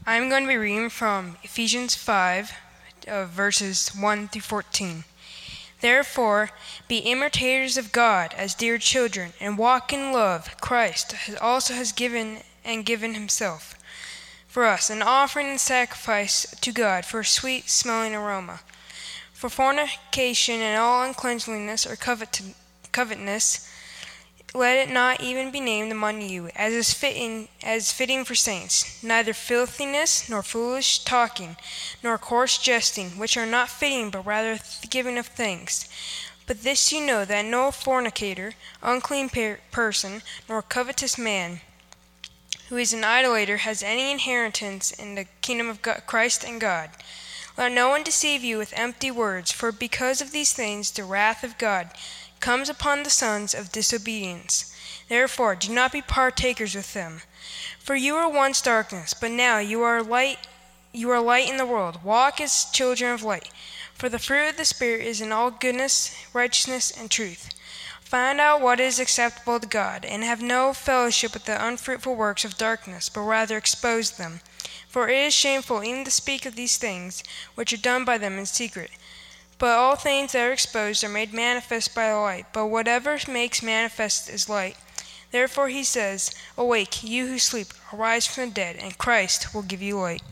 I'm going to be reading from Ephesians 5, verses 1 through 14. Therefore, be imitators of God as dear children, and walk in love. Christ also has given himself for us, an offering and sacrifice to God for a sweet-smelling aroma. For fornication and all uncleanness or covetousness, let it not even be named among you, as fitting for saints, neither filthiness, nor foolish talking, nor coarse jesting, which are not fitting, but rather the giving of thanks. But this you know, that no fornicator, unclean person, nor covetous man, who is an idolater, has any inheritance in the kingdom of Christ and God. Let no one deceive you with empty words, for because of these things the wrath of God comes upon the sons of disobedience. Therefore, do not be partakers with them. For you were once darkness, but now you are light in the world. Walk as children of light. For the fruit of the Spirit is in all goodness, righteousness, and truth. Find out what is acceptable to God, and have no fellowship with the unfruitful works of darkness, but rather expose them. For it is shameful even to speak of these things, which are done by them in secret. But all things that are exposed are made manifest by the light, but whatever makes manifest is light. Therefore he says, Awake, you who sleep, arise from the dead, and Christ will give you light.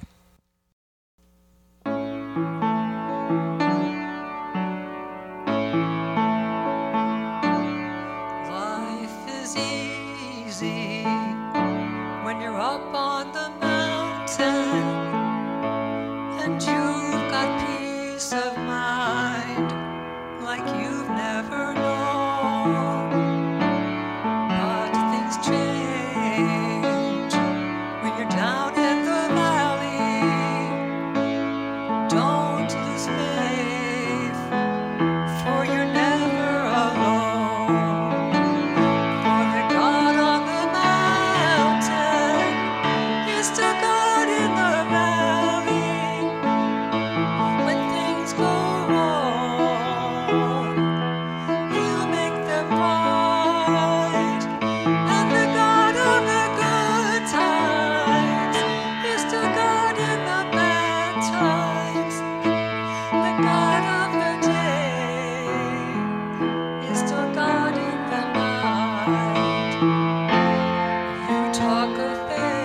Life is easy when you're up on the mountain and you've got peace of mind like you've never known. But things change when you're down in the valley. Don't lose faith, for you're never alone. For the God on the mountain is still God in the valley. When things go wrong, He'll make them right. And the God of the good times is still God in the bad times. The God of the day is still God in the night. You talk of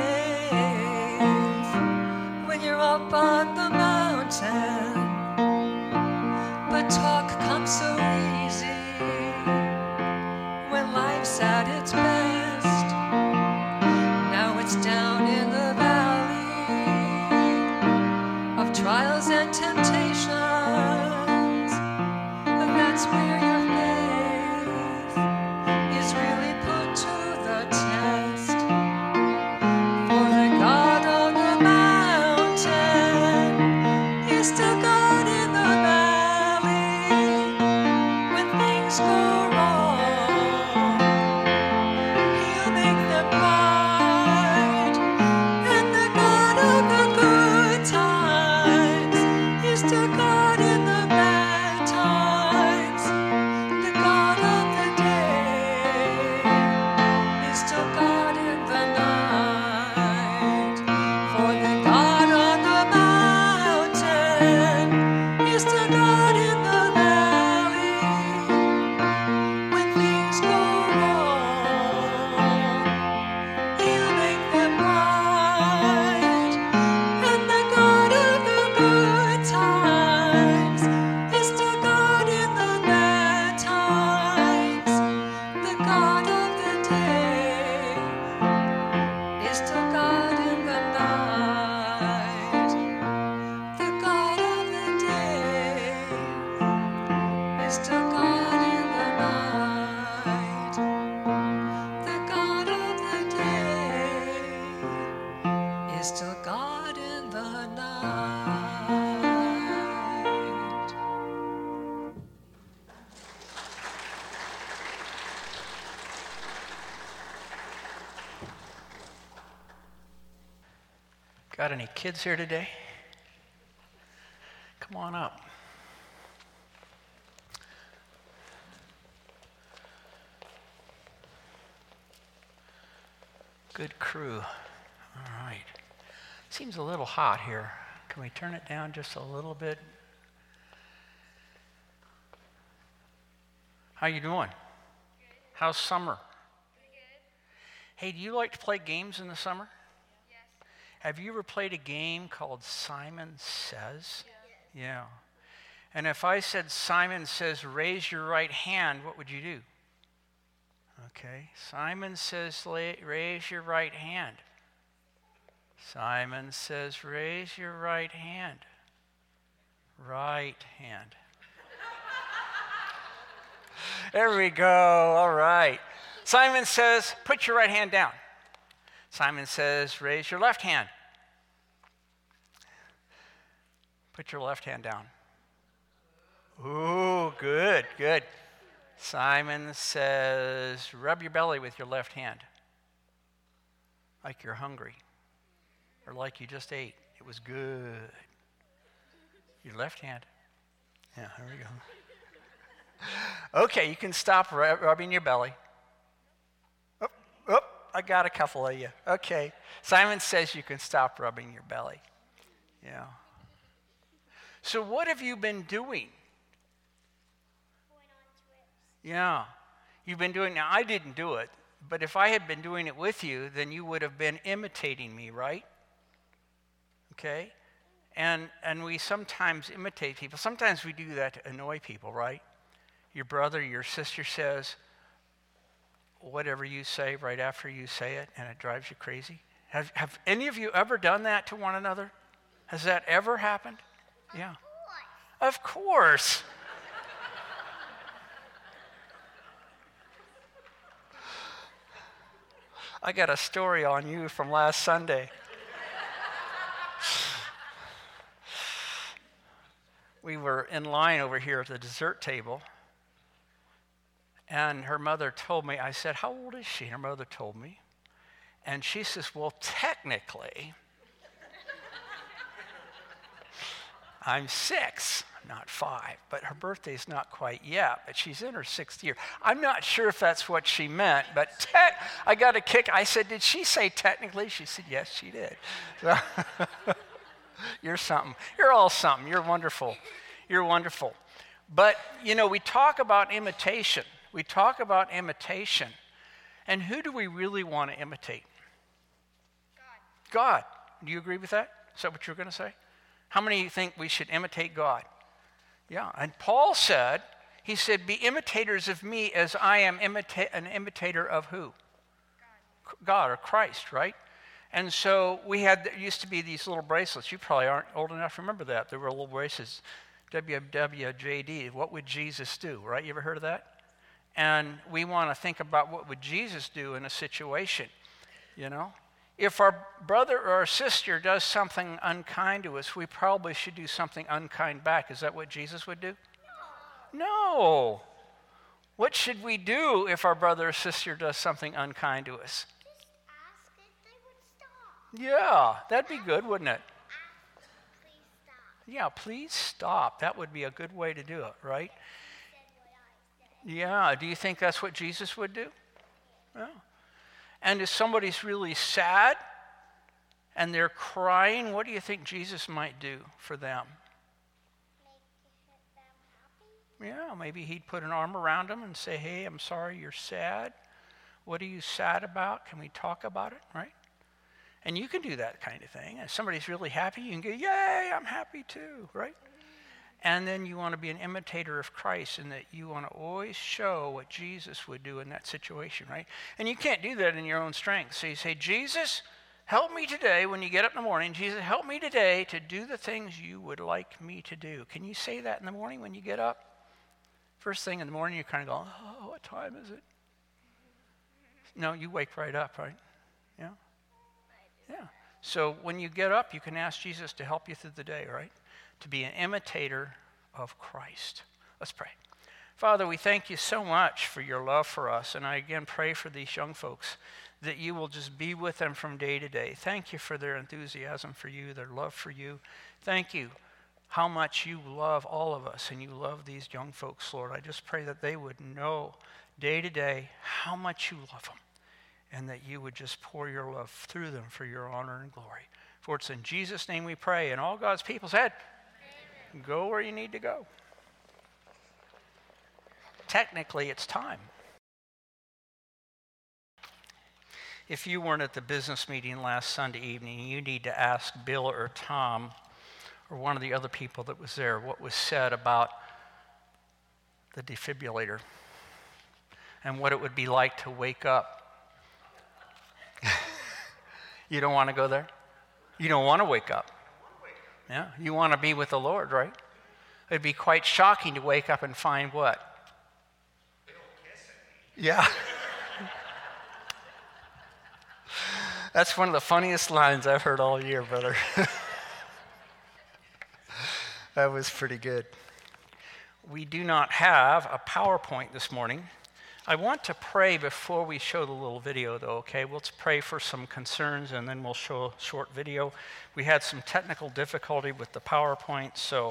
faith when you're up on the mountain, but talk comes so easy when life's at its best. Now it's down in the valley of trials and temptations. That's where your faith is really put to the test. For the God on the mountain is still God in the valley. When things go wrong, He'll make them right. And the God of the good times is still God in the bad times. The God of the day is still God in the night. For the God on the mountain is still God in the valley. When things go wrong, He'll make them right. And the God of the good times is still God in the bad times. The God of the day is still God in the night. The God of the day is still God in the night. The God of the day is still God in the night. Got any kids here today? Come on up. Good crew. All right. Seems a little hot here. Can we turn it down just a little bit? How you doing? Good. How's summer? Pretty good. Hey, do you like to play games in the summer? Yes. Have you ever played a game called Simon Says? Yes. Yeah. And if I said Simon Says, raise your right hand, what would you do? Okay. Simon says, raise your right hand. Simon says, raise your right hand. Right hand. There we go. All right. Simon says, put your right hand down. Simon says, raise your left hand. Put your left hand down. Ooh, good, good. Simon says, rub your belly with your left hand. Like you're hungry. Or like you just ate. It was good. Your left hand. Yeah, there we go. Okay, you can stop rubbing your belly. Oh, I got a couple of you. Okay. Simon says you can stop rubbing your belly. Yeah. So what have you been doing? Going on trips. Yeah. You've been doing, now I didn't do it, but if I had been doing it with you, then you would have been imitating me, right? Okay? And we sometimes imitate people. Sometimes we do that to annoy people, right? Your brother, your sister says whatever you say right after you say it, and it drives you crazy. Have any of you ever done that to one another? Has that ever happened? Yeah. Of course. I got a story on you from last Sunday. We were in line over here at the dessert table, and her mother told me, I said, how old is she? And her mother told me. And she says, well, technically, I'm 6, not 5, but her birthday's not quite yet, but she's in her 6th year. I'm not sure if that's what she meant, but I got a kick. I said, did she say technically? She said, yes, she did. So you're something. You're all something. You're wonderful. You're wonderful. But, you know, we talk about imitation. We talk about imitation. And who do we really want to imitate? God. Do you agree with that? Is that what you're going to say? How many of you think we should imitate God? Yeah. And Paul said, he said, be imitators of me as I am an imitator of who? God or Christ, right? And so there used to be these little bracelets. You probably aren't old enough to remember that. There were little bracelets, WWJD, what would Jesus do, right? You ever heard of that? And we want to think about what would Jesus do in a situation, you know? If our brother or our sister does something unkind to us, we probably should do something unkind back. Is that what Jesus would do? No. What should we do if our brother or sister does something unkind to us? Just ask if they would stop. Yeah, that'd be good, wouldn't it? Ask, please stop. Yeah, please stop. That would be a good way to do it, right? Said what I said. Yeah, do you think that's what Jesus would do? Yeah. And if somebody's really sad and they're crying, what do you think Jesus might do for them? Make them happy. Yeah, maybe he'd put an arm around them and say, hey, I'm sorry you're sad. What are you sad about? Can we talk about it, right? And you can do that kind of thing. If somebody's really happy, you can go, yay, I'm happy too, right? And then you want to be an imitator of Christ in that you want to always show what Jesus would do in that situation, right? And you can't do that in your own strength. So you say, Jesus, help me today when you get up in the morning. Jesus, help me today to do the things you would like me to do. Can you say that in the morning when you get up? First thing in the morning, you kind of go, oh, what time is it? No, you wake right up, right? Yeah? Yeah. So when you get up, you can ask Jesus to help you through the day, right? To be an imitator of Christ. Let's pray. Father, we thank you so much for your love for us. And I again pray for these young folks that you will just be with them from day to day. Thank you for their enthusiasm for you, their love for you. Thank you how much you love all of us and you love these young folks, Lord. I just pray that they would know day to day how much you love them and that you would just pour your love through them for your honor and glory. For it's in Jesus' name we pray. And all God's people said, Amen. Go where you need to go. Technically, it's time. If you weren't at the business meeting last Sunday evening, you need to ask Bill or Tom or one of the other people that was there what was said about the defibrillator and what it would be like to wake up. You don't want to go there? You don't want to wake up. Yeah, you want to be with the Lord, right? It'd be quite shocking to wake up and find what? Yeah. That's one of the funniest lines I've heard all year, brother. That was pretty good. We do not have a PowerPoint this morning. I want to pray before we show the little video, though, okay? Let's pray for some concerns, and then we'll show a short video. We had some technical difficulty with the PowerPoint, so,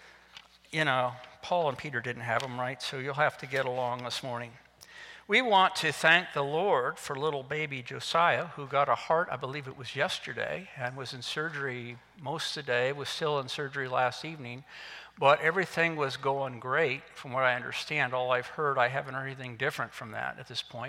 Paul and Peter didn't have them right, so you'll have to get along this morning. We want to thank the Lord for little baby Josiah, who got a heart, I believe it was yesterday, and was in surgery most of the day, was still in surgery last evening, but everything was going great from what I understand. All I've heard, I haven't heard anything different from that at this point.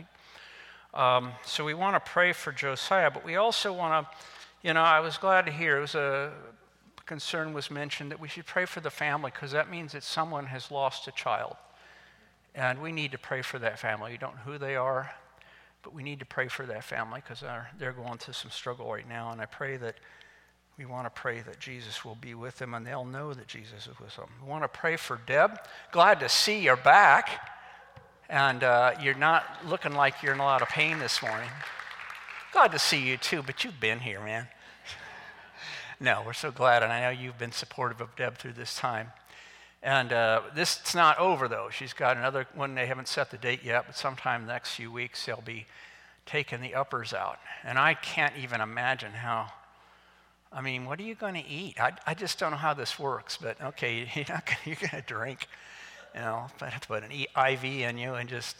So we want to pray for Josiah, but we also want to, I was glad to hear, concern was mentioned that we should pray for the family, because that means that someone has lost a child. And we need to pray for that family. You don't know who they are, but we need to pray for that family because they're going through some struggle right now. And we want to pray that Jesus will be with them and they'll know that Jesus is with them. We want to pray for Deb. Glad to see you're back. And you're not looking like you're in a lot of pain this morning. Glad to see you too, but you've been here, man. No, we're so glad, and I know you've been supportive of Deb through this time. And it's not over, though. She's got another one. They haven't set the date yet, but sometime the next few weeks they'll be taking the uppers out. And I can't even imagine what are you going to eat? I just don't know how this works, but okay, you're going to drink. I have to put an IV in you and just,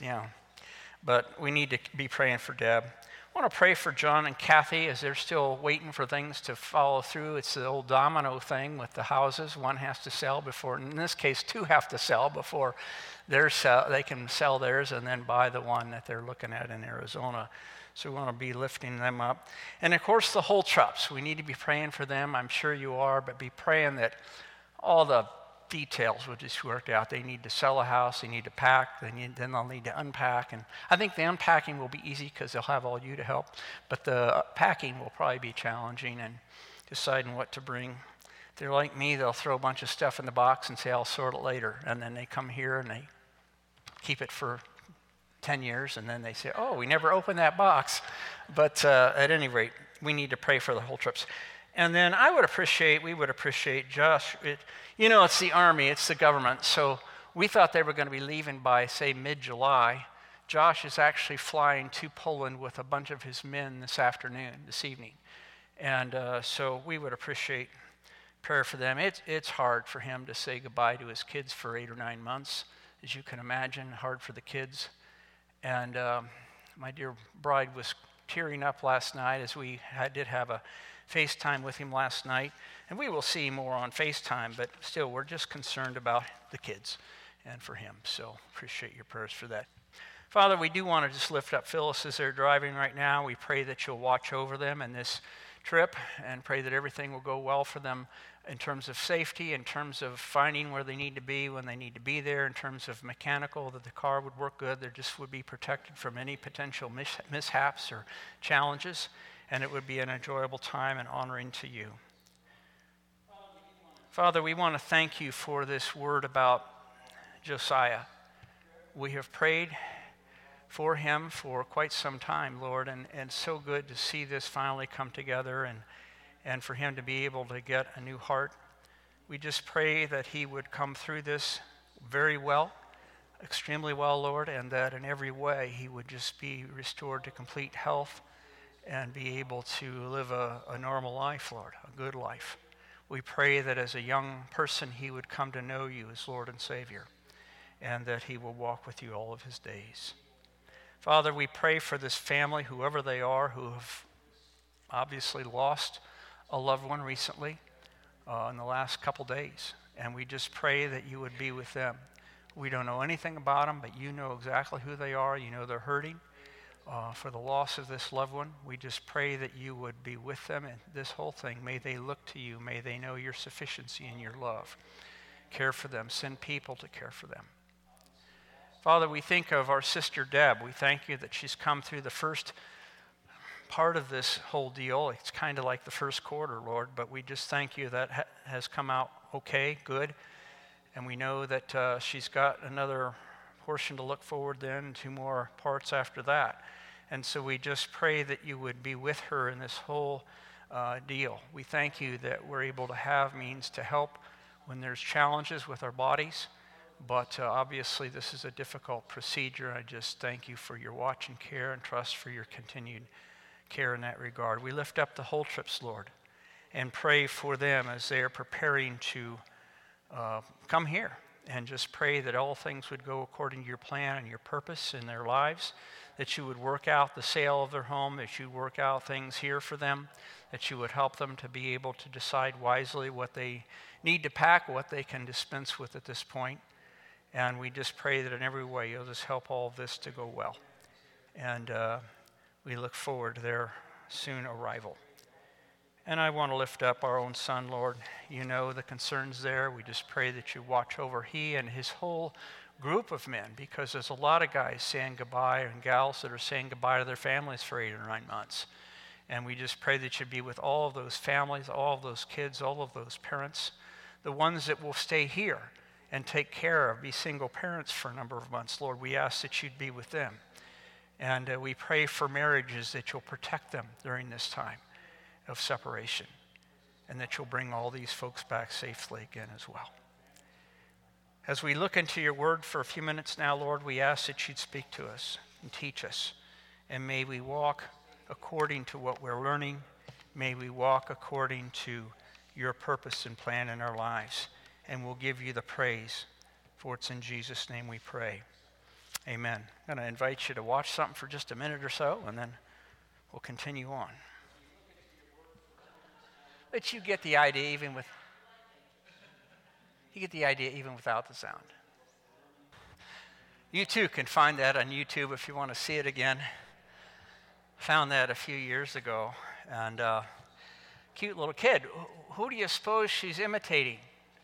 But we need to be praying for Deb. I want to pray for John and Kathy as they're still waiting for things to follow through. It's the old domino thing with the houses. One has to sell before, in this case, two have to sell before they can sell theirs and then buy the one that they're looking at in Arizona. So we want to be lifting them up. And of course, the Holtrops. We need to be praying for them. I'm sure you are, but be praying that all the details will just work out. They need to sell a house, they need to pack, then they'll need to unpack. And I think the unpacking will be easy because they'll have all you to help, but the packing will probably be challenging and deciding what to bring. If they're like me, they'll throw a bunch of stuff in the box and say, I'll sort it later. And then they come here and they keep it for 10 years, and then they say, oh, we never opened that box. But at any rate, we need to pray for the Holtrops. And then we would appreciate Josh. It's the Army, it's the government, so we thought they were going to be leaving by, say, mid-July. Josh is actually flying to Poland with a bunch of his men this evening. And so we would appreciate prayer for them. It's hard for him to say goodbye to his kids for 8 or 9 months, as you can imagine, hard for the kids. And my dear bride was tearing up last night as we did have a FaceTime with him last night, and we will see more on FaceTime, but still, we're just concerned about the kids and for him, so appreciate your prayers for that. Father, we do want to just lift up Phyllis as they're driving right now. We pray that you'll watch over them in this trip and pray that everything will go well for them in terms of safety, in terms of finding where they need to be when they need to be there, in terms of mechanical, that the car would work good, they just would be protected from any potential mishaps or challenges. And it would be an enjoyable time and honoring to you. Father, we want to thank you for this word about Josiah. We have prayed for him for quite some time, Lord, and so good to see this finally come together and for him to be able to get a new heart. We just pray that he would come through this very well, extremely well, Lord, and that in every way he would just be restored to complete health and be able to live a normal life, Lord, a good life. We pray that as a young person, he would come to know you as Lord and Savior, and that he will walk with you all of his days. Father, we pray for this family, whoever they are, who have obviously lost a loved one recently in the last couple days, and we just pray that you would be with them. We don't know anything about them, but you know exactly who they are. You know they're hurting for the loss of this loved one. We just pray that you would be with them in this whole thing. May they look to you. May they know your sufficiency and your love. Care for them. Send people to care for them. Father, we think of our sister Deb. We thank you that she's come through the first part of this whole deal. It's kind of like the first quarter, Lord, but we just thank you that has come out okay, good. And we know that she's got another portion to look forward then, 2 more parts after that. And so we just pray that you would be with her in this whole deal. We thank you that we're able to have means to help when there's challenges with our bodies. But obviously this is a difficult procedure. I just thank you for your watch and care and trust for your continued care in that regard. We lift up the Holtrips, Lord, and pray for them as they are preparing to come here, and just pray that all things would go according to your plan and your purpose in their lives, that you would work out the sale of their home, that you would work out things here for them, that you would help them to be able to decide wisely what they need to pack, what they can dispense with at this point. And we just pray that in every way you'll just help all of this to go well. And we look forward to their soon arrival. And I want to lift up our own son, Lord. You know the concerns there. We just pray that you watch over he and his whole group of men, because there's a lot of guys saying goodbye and gals that are saying goodbye to their families for 8 or 9 months. And we just pray that you'd be with all of those families, all of those kids, all of those parents, the ones that will stay here and take care of, be single parents for a number of months. Lord, we ask that you'd be with them. And we pray for marriages, that you'll protect them during this time of separation, and that you'll bring all these folks back safely again as well. As we look into your word for a few minutes now, Lord, we ask that you'd speak to us and teach us. And may we walk according to what we're learning. May we walk according to your purpose and plan in our lives. And we'll give you the praise, for it's in Jesus' name we pray. Amen. I'm going to invite you to watch something for just a minute or so, and then we'll continue on. But you get the idea even without the sound. You too can find that on YouTube if you want to see it again. Found that a few years ago, and cute little kid. Who do you suppose she's imitating?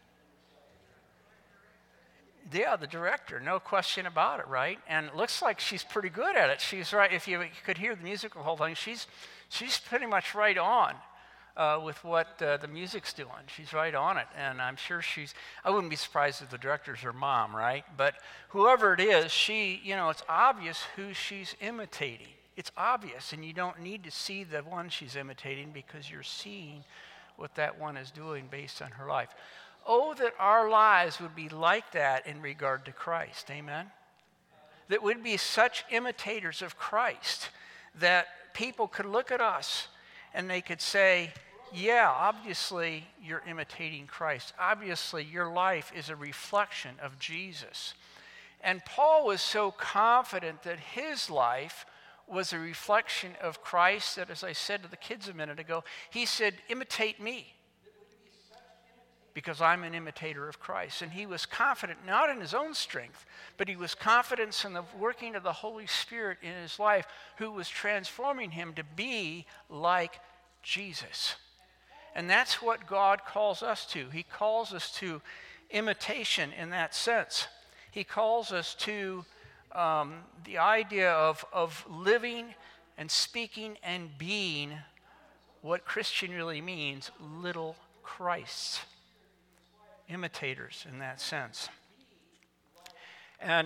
Yeah, the director, no question about it, right? And it looks like she's pretty good at it. She's right. If you could hear the music the whole thing, she's pretty much right on with what the music's doing. She's right on it, and I'm sure I wouldn't be surprised if the director's her mom, right? But whoever it is, it's obvious who she's imitating. It's obvious, and you don't need to see the one she's imitating, because you're seeing what that one is doing based on her life. Oh, that our lives would be like that in regard to Christ, amen? That we'd be such imitators of Christ that people could look at us and they could say, yeah, obviously you're imitating Christ. Obviously your life is a reflection of Jesus. And Paul was so confident that his life was a reflection of Christ that, as I said to the kids a minute ago, he said, imitate me, because I'm an imitator of Christ. And he was confident, not in his own strength, but he was confident in the working of the Holy Spirit in his life, who was transforming him to be like Jesus. And that's what God calls us to. He calls us to imitation in that sense. He calls us to the idea of living and speaking and being what Christian really means, little Christs. Imitators in that sense. And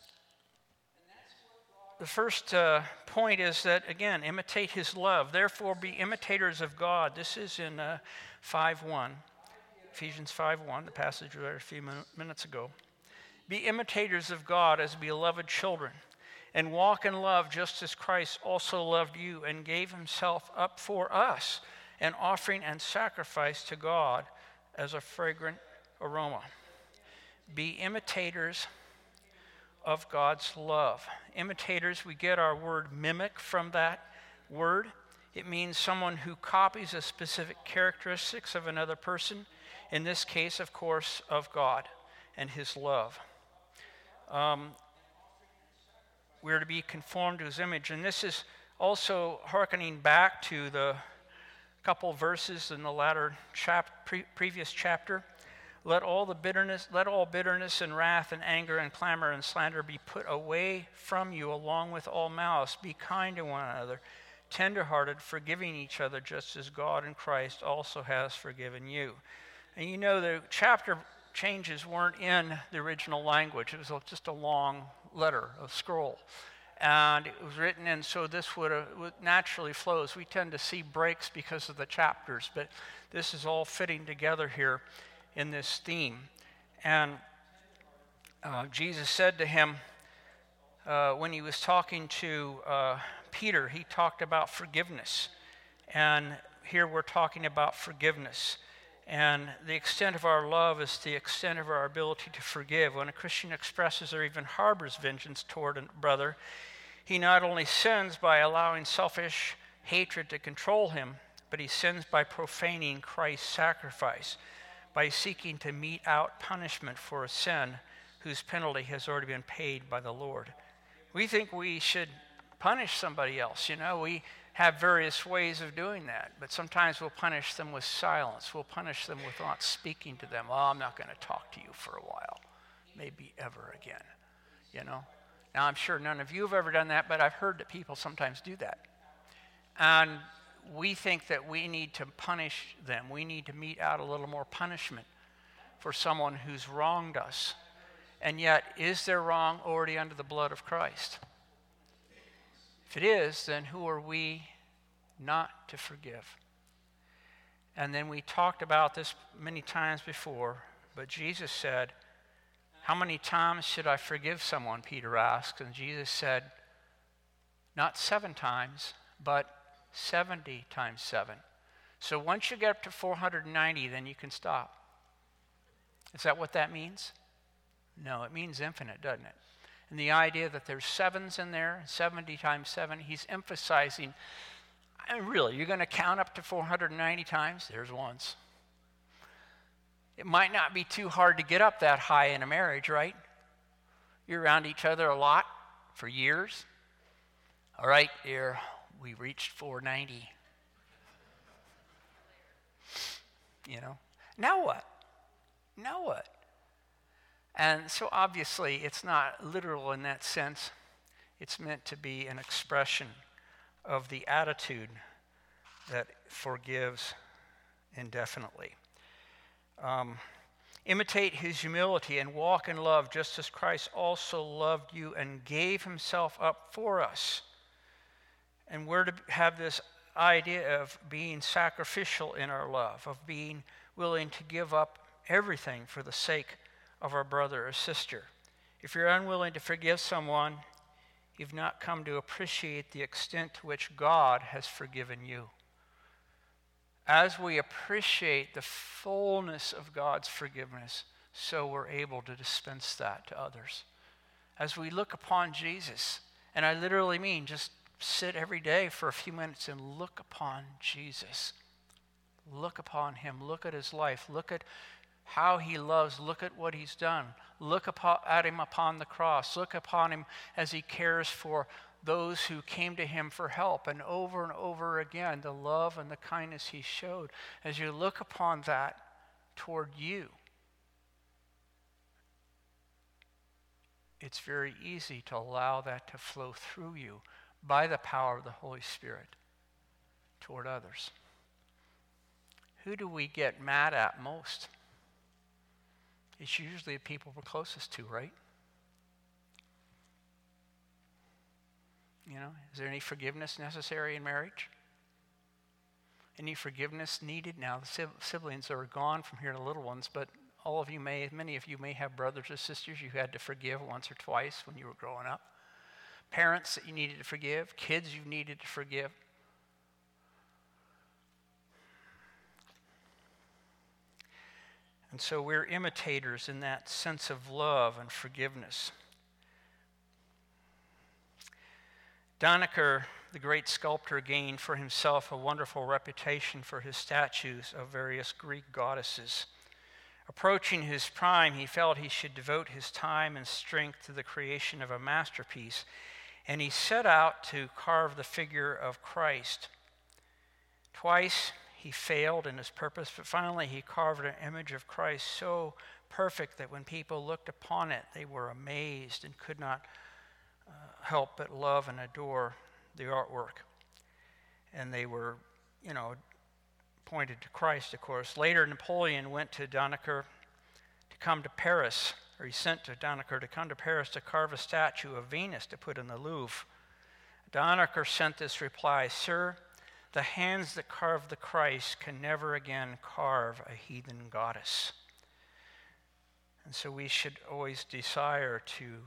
the first point is that, again, imitate his love. Therefore, be imitators of God. This is in 5:1, Ephesians 5:1, the passage we read a few minutes ago. Be imitators of God as beloved children, and walk in love just as Christ also loved you and gave himself up for us, an offering and sacrifice to God as a fragrant aroma. Be imitators of God's love. Imitators, we get our word mimic from that word. It means someone who copies a specific characteristics of another person, in this case, of course, of God and his love. We're to be conformed to his image. And this is also hearkening back to the couple verses in the latter previous chapter. Let all bitterness and wrath and anger and clamor and slander be put away from you along with all malice. Be kind to one another, tenderhearted, forgiving each other, just as God in Christ also has forgiven you. And you know, the chapter changes weren't in the original language. It was just a long letter, a scroll. And it was written in, so this would naturally flows. We tend to see breaks because of the chapters, but this is all fitting together here in this theme. And Jesus said to him, when he was talking to Peter, he talked about forgiveness. And here we're talking about forgiveness. And the extent of our love is the extent of our ability to forgive. When a Christian expresses or even harbors vengeance toward a brother, he not only sins by allowing selfish hatred to control him, but he sins by profaning Christ's sacrifice, by seeking to mete out punishment for a sin whose penalty has already been paid by the Lord. We think we should punish somebody else. You know, we have various ways of doing that, but sometimes we'll punish them with silence. We'll punish them with not speaking to them. Oh, I'm not going to talk to you for a while, maybe ever again, you know. Now, I'm sure none of you have ever done that, but I've heard that people sometimes do that. And we think that we need to punish them. We need to mete out a little more punishment for someone who's wronged us. And yet, is their wrong already under the blood of Christ? If it is, then who are we not to forgive? And then we talked about this many times before, but Jesus said, how many times should I forgive someone, Peter asked. And Jesus said, not 7 times, but 70 times 7. So once you get up to 490, then you can stop. Is that what that means? No, it means infinite, doesn't it? And the idea that there's 7s in there, 70 times 7, he's emphasizing, and really, you're going to count up to 490 times? There's once. It might not be too hard to get up that high in a marriage, right? You're around each other a lot for years. All right, dear, we reached 490. You know, now what? Now what? And so obviously it's not literal in that sense. It's meant to be an expression of the attitude that forgives indefinitely. Imitate his humility and walk in love just as Christ also loved you and gave himself up for us. And we're to have this idea of being sacrificial in our love, of being willing to give up everything for the sake of our brother or sister. If you're unwilling to forgive someone, you've not come to appreciate the extent to which God has forgiven you. As we appreciate the fullness of God's forgiveness, so we're able to dispense that to others. As we look upon Jesus, and I literally mean just sit every day for a few minutes and look upon Jesus. Look upon him. Look at his life. Look at how he loves. Look at what he's done. Look at him upon the cross. Look upon him as he cares for those who came to him for help. And over again, the love and the kindness he showed. As you look upon that toward you, it's very easy to allow that to flow through you by the power of the Holy Spirit toward others. Who do we get mad at most? It's usually the people we're closest to, right? You know, is there any forgiveness necessary in marriage? Any forgiveness needed? Now, the siblings are gone from here, the little ones, but many of you may have brothers or sisters you had to forgive once or twice when you were growing up. Parents that you needed to forgive, kids you needed to forgive. And so we're imitators in that sense of love and forgiveness. Danaker the great sculptor, gained for himself a wonderful reputation for his statues of various Greek goddesses. Approaching his prime, he felt he should devote his time and strength to the creation of a masterpiece, and he set out to carve the figure of Christ. Twice he failed in his purpose, but finally he carved an image of Christ so perfect that when people looked upon it, they were amazed and could not help but love and adore the artwork. And they were, pointed to Christ, of course. Later, Napoleon went to Dannecker to come to Paris, or he sent to Dannecker to come to Paris to carve a statue of Venus to put in the Louvre. Dannecker sent this reply, "Sir, the hands that carved the Christ can never again carve a heathen goddess." And so we should always desire to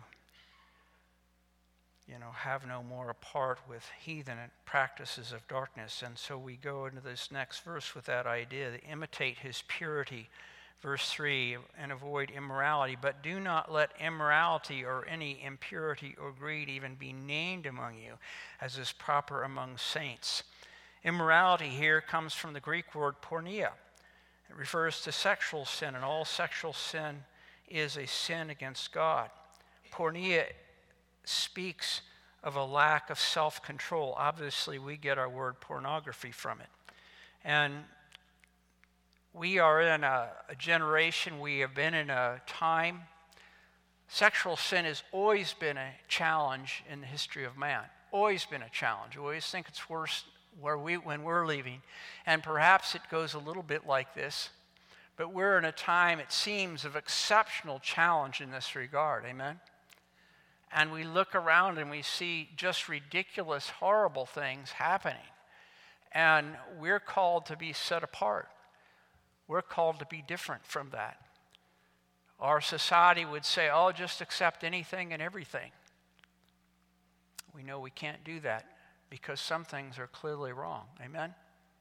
have no more a part with heathen practices of darkness. And so we go into this next verse with that idea, to imitate his purity. Verse 3, and avoid immorality, but do not let immorality or any impurity or greed even be named among you, as is proper among saints. Immorality here comes from the Greek word porneia. It refers to sexual sin, and all sexual sin is a sin against God. Porneia speaks of a lack of self-control. Obviously, we get our word pornography from it. And we are in a generation, we have been in a time, sexual sin has always been a challenge in the history of man. Always been a challenge. We always think it's worse when we're leaving. And perhaps it goes a little bit like this, but we're in a time, it seems, of exceptional challenge in this regard. Amen? And we look around and we see just ridiculous, horrible things happening. And we're called to be set apart. We're called to be different from that. Our society would say, oh, just accept anything and everything. We know we can't do that because some things are clearly wrong. Amen?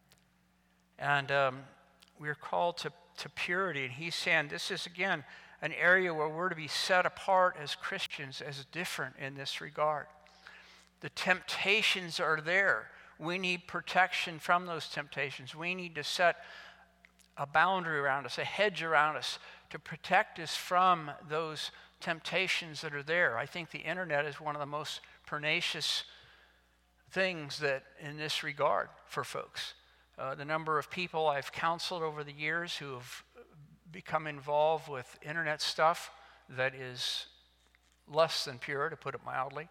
And we're called to purity. And he's saying this is, again, an area where we're to be set apart as Christians as different in this regard. The temptations are there. We need protection from those temptations. We need to set a boundary around us, a hedge around us to protect us from those temptations that are there. I think the internet is one of the most pernicious things that in this regard for folks. The number of people I've counseled over the years who have become involved with internet stuff that is less than pure, to put it mildly,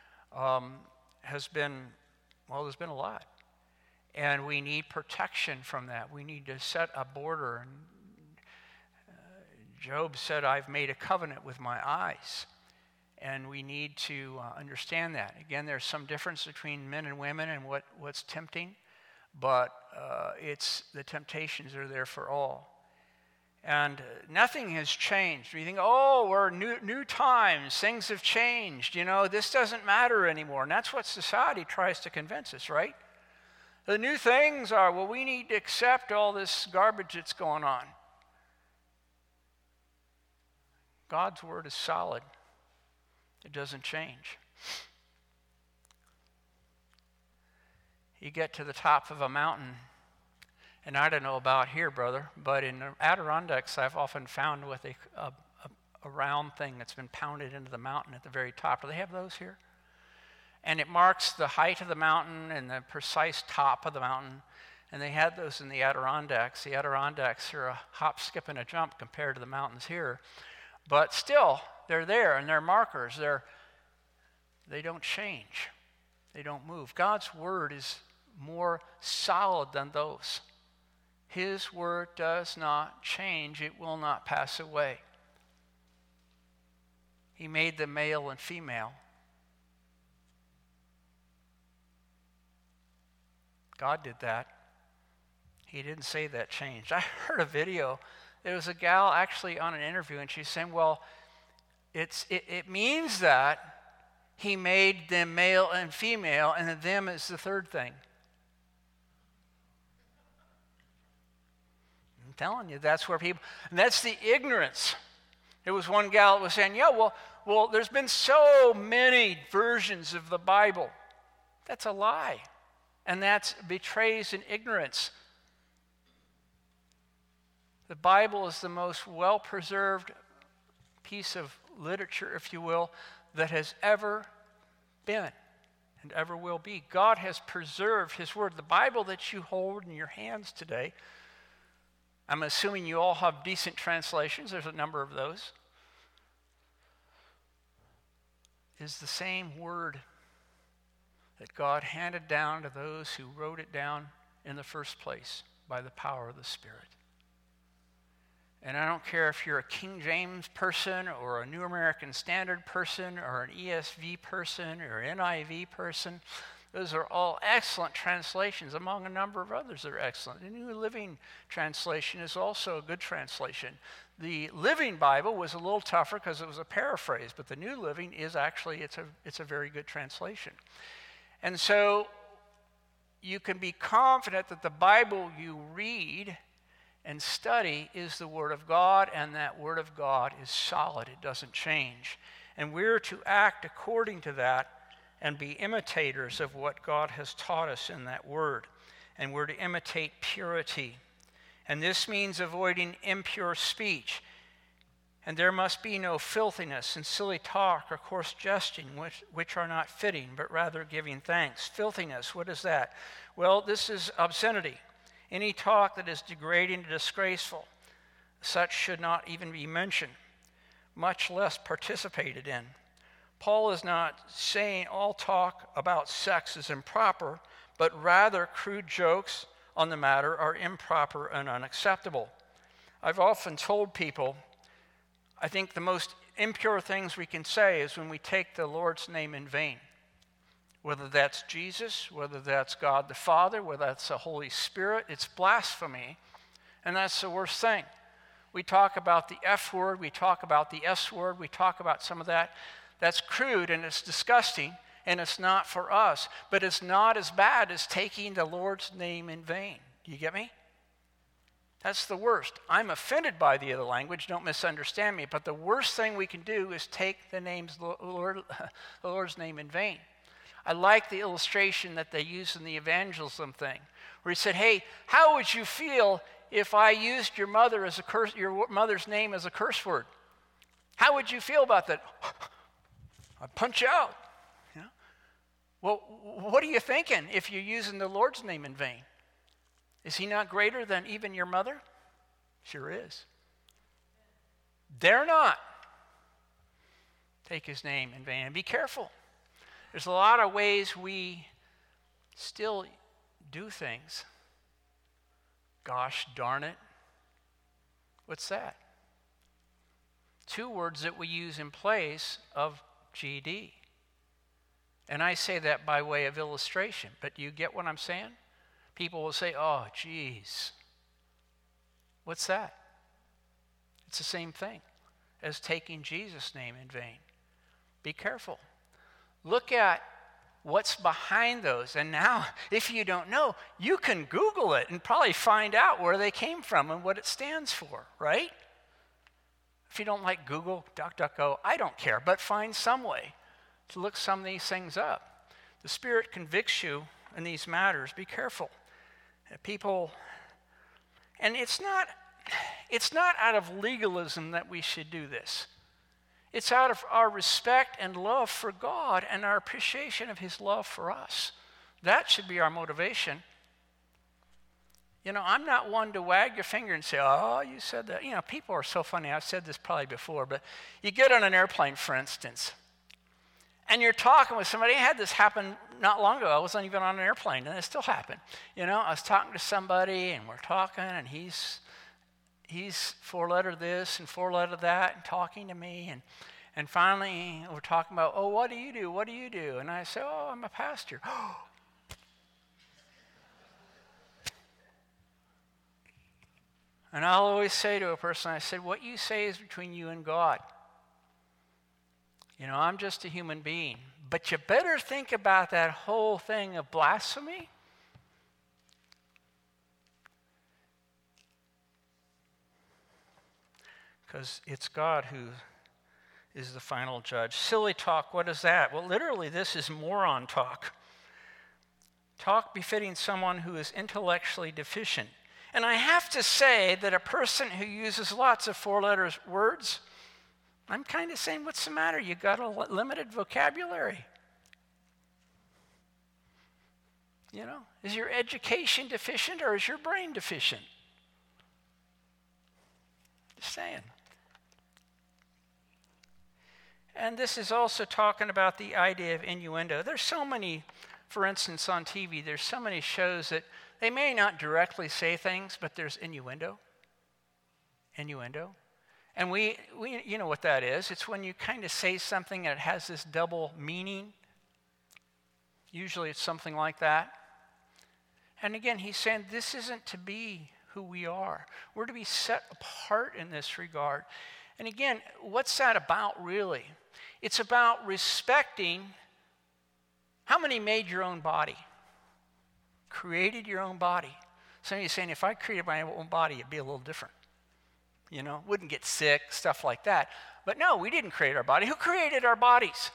has been, well, there's been a lot. And we need protection from that. We need to set a border. And Job said, I've made a covenant with my eyes. And we need to understand that. Again, there's some difference between men and women and what's tempting, but the temptations are there for all. And nothing has changed. We think, oh, we're new times. Things have changed. This doesn't matter anymore. And that's what society tries to convince us, right? The new things are, well, we need to accept all this garbage that's going on. God's word is solid. It doesn't change. You get to the top of a mountain, and I don't know about here, brother, but in the Adirondacks, I've often found with a round thing that's been pounded into the mountain at the very top. Do they have those here? And it marks the height of the mountain and the precise top of the mountain. And they had those in the Adirondacks. The Adirondacks are a hop, skip, and a jump compared to the mountains here. But still, they're there, and they're markers. They don't change. They don't move. God's word is more solid than those. His word does not change. It will not pass away. He made them male and female. God did that. He didn't say that changed. I heard a video. There was a gal actually on an interview, and she's saying, well, it means that he made them male and female, and then them is the third thing. I'm telling you, that's where people, and that's the ignorance. There was one gal that was saying, yeah, well, there's been so many versions of the Bible. That's a lie. And that betrays an ignorance. The Bible is the most well-preserved piece of literature, if you will, that has ever been and ever will be. God has preserved his word. The Bible that you hold in your hands today, I'm assuming you all have decent translations. There's a number of those. Is the same word that God handed down to those who wrote it down in the first place by the power of the Spirit. And I don't care if you're a King James person or a New American Standard person or an ESV person or an NIV person. Those are all excellent translations, among a number of others that are excellent. The New Living Translation is also a good translation. The Living Bible was a little tougher because it was a paraphrase, but the New Living is actually, it's a very good translation. And so you can be confident that the Bible you read and study is the Word of God, and that Word of God is solid. It doesn't change. And we're to act according to that and be imitators of what God has taught us in that Word. And we're to imitate purity. And this means avoiding impure speech. And there must be no filthiness and silly talk or coarse jesting, which are not fitting, but rather giving thanks. Filthiness, what is that? Well, this is obscenity. Any talk that is degrading and disgraceful, such should not even be mentioned, much less participated in. Paul is not saying all talk about sex is improper, but rather crude jokes on the matter are improper and unacceptable. I've often told people, I think the most impure things we can say is when we take the Lord's name in vain. Whether that's Jesus, whether that's God the Father, whether that's the Holy Spirit, it's blasphemy, and that's the worst thing. We talk about the F word, we talk about the S word, we talk about some of that. That's crude and it's disgusting, and it's not for us, but it's not as bad as taking the Lord's name in vain. Do you get me? That's the worst. I'm offended by the other language, don't misunderstand me, but the worst thing we can do is take the Lord's name in vain. I like the illustration that they use in the evangelism thing, where he said, hey, how would you feel if I used your mother's name as a curse word? How would you feel about that? I'd punch you out. You know? Well, what are you thinking if you're using the Lord's name in vain? Is he not greater than even your mother? Sure is. Dare not take his name in vain. And be careful. There's a lot of ways we still do things. Gosh darn it. What's that? Two words that we use in place of GD. And I say that by way of illustration, but do you get what I'm saying? People will say, oh, geez. What's that? It's the same thing as taking Jesus' name in vain. Be careful. Look at what's behind those. And now, if you don't know, you can Google it and probably find out where they came from and what it stands for, right? If you don't like Google, DuckDuckGo, I don't care, but find some way to look some of these things up. The Spirit convicts you in these matters. Be careful. People, and it's not out of legalism that we should do this. It's out of our respect and love for God and our appreciation of his love for us. That should be our motivation. You know, I'm not one to wag your finger and say, oh, you said that. You know, people are so funny. I've said this probably before, but you get on an airplane, for instance, and you're talking with somebody. I had this happen not long ago. I wasn't even on an airplane, and it still happened. You know, I was talking to somebody, and we're talking, and he's four-letter this and four-letter that and talking to me. And finally, we're talking about, oh, what do you do? What do you do? And I say, oh, I'm a pastor. And I'll always say to a person, I said, what you say is between you and God. You know, I'm just a human being. But you better think about that whole thing of blasphemy. Because it's God who is the final judge. Silly talk, what is that? Well, literally, this is moron talk. Talk befitting someone who is intellectually deficient. And I have to say that a person who uses lots of four-letter words, I'm kind of saying, what's the matter? You got a limited vocabulary. You know, is your education deficient or is your brain deficient? Just saying. And this is also talking about the idea of innuendo. There's so many, for instance, on TV, there's so many shows that they may not directly say things, but there's innuendo. Innuendo. And we you know what that is. It's when you kind of say something that has this double meaning. Usually it's something like that. And again, he's saying this isn't to be who we are. We're to be set apart in this regard. And again, what's that about really? It's about respecting how many made your own body? Created your own body. Some of you are saying, if I created my own body, it'd be a little different. You know, wouldn't get sick, stuff like that. But no, we didn't create our body. Who created our bodies?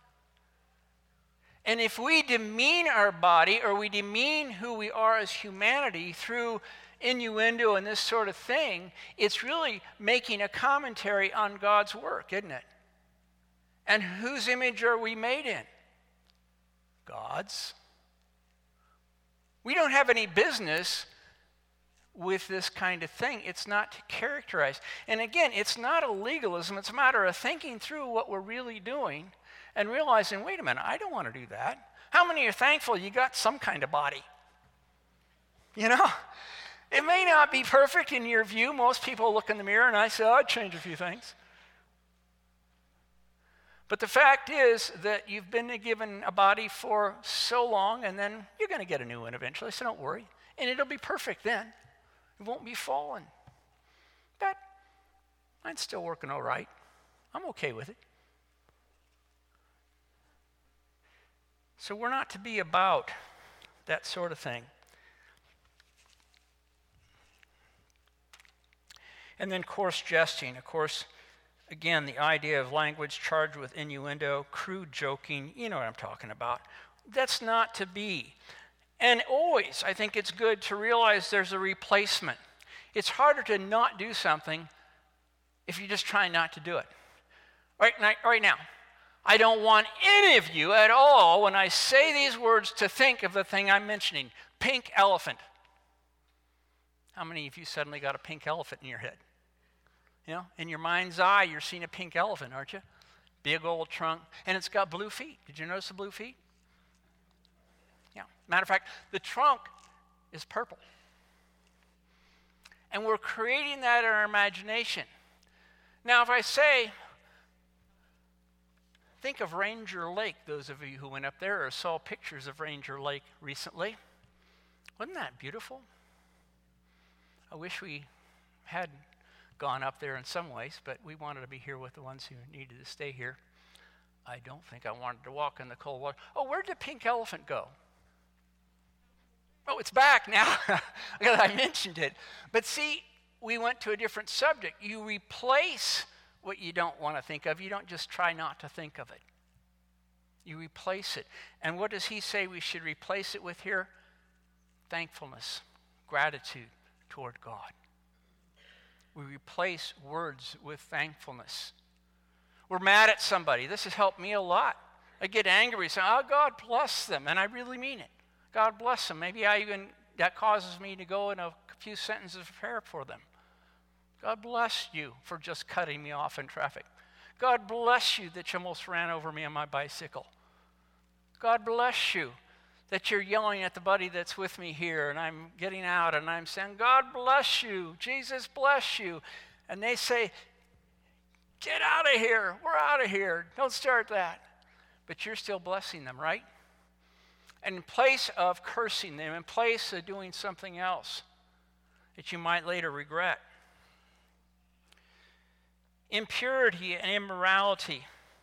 And if we demean our body or we demean who we are as humanity through innuendo and this sort of thing, it's really making a commentary on God's work, isn't it? And whose image are we made in? God's. We don't have any business with this kind of thing. It's not to characterize. And again, it's not a legalism. It's a matter of thinking through what we're really doing and realizing, wait a minute, I don't want to do that. How many are thankful you got some kind of body? You know? It may not be perfect in your view. Most people look in the mirror and I say, I'd change a few things. But the fact is that you've been given a body for so long, and then you're going to get a new one eventually, so don't worry. And it'll be perfect then. It won't be fallen. But mine's still working all right. I'm okay with it. So we're not to be about that sort of thing. And then coarse jesting. Of course, again, the idea of language charged with innuendo, crude joking, you know what I'm talking about. That's not to be. And always, I think it's good to realize there's a replacement. It's harder to not do something if you just try not to do it. Right now, I don't want any of you at all, when I say these words, to think of the thing I'm mentioning, pink elephant. How many of you suddenly got a pink elephant in your head? You know, in your mind's eye, you're seeing a pink elephant, aren't you? Big old trunk, and it's got blue feet. Did you notice the blue feet? Yeah. Matter of fact, the trunk is purple. And we're creating that in our imagination. Now, if I say, think of Ranger Lake, those of you who went up there or saw pictures of Ranger Lake recently. Wasn't that beautiful? I wish we had gone up there in some ways, but we wanted to be here with the ones who needed to stay here. I don't think I wanted to walk in the cold water. Oh, where'd the pink elephant go? Oh, it's back now because I mentioned it. But see, we went to a different subject. You replace what you don't want to think of. You don't just try not to think of it. You replace it. And what does he say we should replace it with here? Thankfulness, gratitude toward God. We replace words with thankfulness. We're mad at somebody. This has helped me a lot. I get angry, say, oh, God bless them, and I really mean it. God bless them. Maybe that causes me to go in a few sentences of prayer for them. God bless you for just cutting me off in traffic. God bless you that you almost ran over me on my bicycle. God bless you that you're yelling at the buddy that's with me here, and I'm getting out, and I'm saying, God bless you, Jesus bless you. And they say, get out of here, we're out of here, don't start that. But you're still blessing them, right? And in place of cursing them, in place of doing something else that you might later regret. Impurity and immorality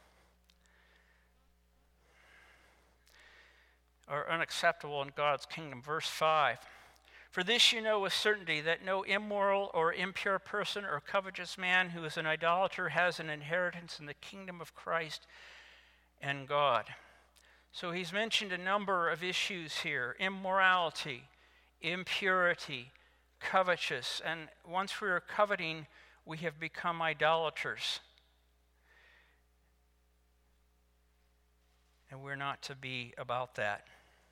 are unacceptable in God's kingdom. Verse 5. For this you know with certainty that no immoral or impure person or covetous man who is an idolater has an inheritance in the kingdom of Christ and God. So he's mentioned a number of issues here: immorality, impurity, covetous. And once we are coveting, we have become idolaters. And we're not to be about that.